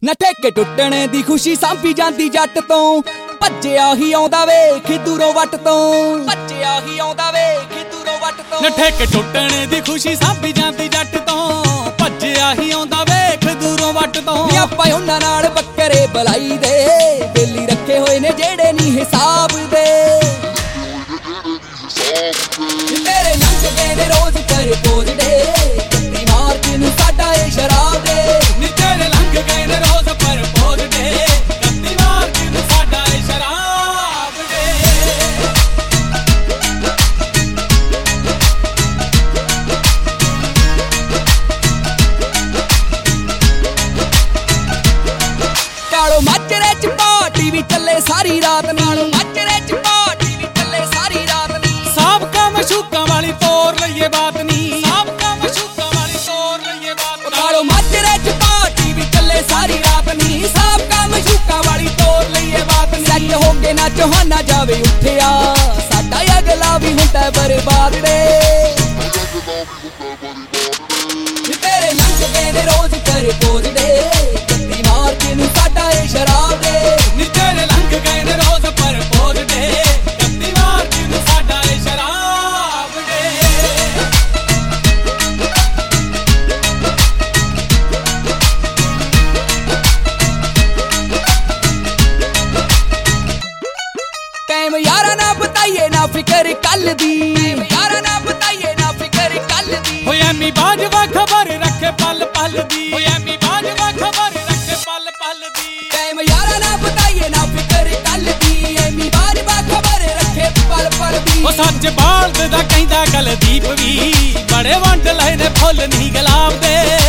ਨਾ ਠੇਕੇ ਟੁੱਟਣੇ ਦੀ ਖੁਸ਼ੀ ਸਾਂਭੀ ਜਾਂਦੀ ਜੱਟ ਤੋਂ, ਭੱਜਿਆ ਹੀ ਆਉਂਦਾ ਵੇਖ ਦੂਰੋਂ ਵੱਟ ਤੋਂ, ਭੱਜਿਆ ਹੀ ਆਉਂਦਾ ਵੇਖ ਦੂਰੋਂ ਵੱਟ ਤੋਂ। ਨਾ ਠੇਕੇ ਟੁੱਟਣੇ ਦੀ ਖੁਸ਼ੀ ਸਾਂਭੀ ਜਾਂਦੀ ਜੱਟ ਤੋਂ, ਭੱਜਿਆ ਹੀ ਆਉਂਦਾ ਵੇਖ ਦੂਰੋਂ ਵੱਟ ਤੋਂ। ਵੀ ਆਪਾਂ ਉਹਨਾਂ ਨਾਲ ਬੱਕਰੇ ਬਲਾਈ ਦੇ, ਬੇਲੀ ਰੱਖੇ ਹੋਏ ਨੇ ਜਿਹੜੇ ਨੀ ਹਿਸਾਬ ਦੇ। ਤੇਰੇ ਲੰਘ ਗਏ ਨੇ ਰੋਜ਼ ਕਰ ਪੋਜੜੇ, ਕੱਤੀ ਮਾਰਚ ਨੂੰ ਸਾਡਾ ਏ ਸ਼ਰਾਬ ਦੇ। ਨੀ ਤੇਰੇ ਲੰਘ ਗਏ ਨੇ ਰੋਜ਼ ਪਰ ਪੋਜੜੇ, ਕੱਤੀ ਮਾਰਚ ਨੂੰ ਸਾਡਾ ਏ ਸ਼ਰਾਬ ਦੇ। ਕਾਲੋ ਮਾਜਰੇ ਚ ਪਾਰਟੀ ਵੀ ਚੱਲੇ ਸਾਰੀ ਰਾਤ, ਨਾਲੋਂ ਮਾਜਰੇ ਚ ਪਾਰਟੀ ਵੀ ਚੱਲੇ ਸਾਰੀ ਰਾਤ ਨੀ। ਸਾਬਕਾ ਮਸ਼ੂਕਾਂ ਵਾਲੀ ਤੋਰ ਲਈਏ ਬਾਤ ਨੀ, ਸਾਬਕਾ ਮਸ਼ੂਕਾਂ ਵਾਲੀ ਤੋਰ ਲਈਏ ਬਾਤ ਨੀ। ਕਾਲੋ ਮਾਜਰੇ ਚ ਪਾਰਟੀ ਵੀ ਚੱਲੇ ਸਾਰੀ ਰਾਤ ਨੀ, ਸਾਬਕਾ ਮਸ਼ੂਕਾਂ ਵਾਲੀ ਤੋਰ ਲਈਏ ਬਾਤ ਨੀ। ਸੱਚ ਹੋ ਕੇ ਨਾ ਚੋਹਾਨਾ ਜਾਵੇ ਉੱਠਿਆ, ਸਾਡਾ ਅਗਲਾ ਵੀ ਹੁੰਦਾ ਬਰਬਾਦ ਰੇ। ਤੇਰੇ ਲੰਘ ਗਏ ਨੇ ਰੋਜ਼ ਕਰ ਪੋਜੜੇ, ਕੱਤੀ ਮਾਰਚ ਨੂੰ ਸਾਡਾ ਏ ਸ਼ਰਾਬ ਦੇ। ਨੀ ਤੇਰੇ ਲੰਘ ਗਏ ਨੇ ਰੋਜ਼ ਪਰ ਪੋਜੜੇ, ਕੱਤੀ ਮਾਰਚ ਨੂੰ ਸਾਡਾ ਏ ਸ਼ਰਾਬ ਦੇ। ਟਾਈਮ ਯਾਰਾਂ ਨਾ ਬਤਾਈਏ ਨਾ ਫਿਕਰ ਕੱਲ ਦੀ, ਯਾਰਾਂ ਨਾ ਬਤਾਈਏ ਨਾ ਫਿਕਰ ਕੱਲ ਦੀ। ਹੋਏ ਐਮੀ ਬਾਜਵਾ ਖਬਰ ਰੱਖੇ ਪਲ ਪਲ ਦੀ, ਹੋਏ ਐਮੀ ਬਾਜਵਾ ਖਬਰ ਰੱਖੇ ਪਲ ਪਲ ਦੀ। ਟਾਈਮ ਯਾਰਾਂ ਨਾ ਬਤਾਈਏ ਨਾ ਫਿਕਰ ਕੱਲ ਦੀ, ਐਮੀ ਬਾਜਵਾ ਖਬਰ ਰੱਖੇ ਪਲ ਪਲ ਦੀ। ਉਹ ਸੱਚ ਬਾਲਦ ਦਾ ਕਹਿੰਦਾ ਕੁਲਦੀਪ ਵੀ, ਬੜੇ ਵੰਡ ਲਏ ਨੇ ਫੁੱਲ ਨਹੀਂ ਗੁਲਾਬ ਦੇ।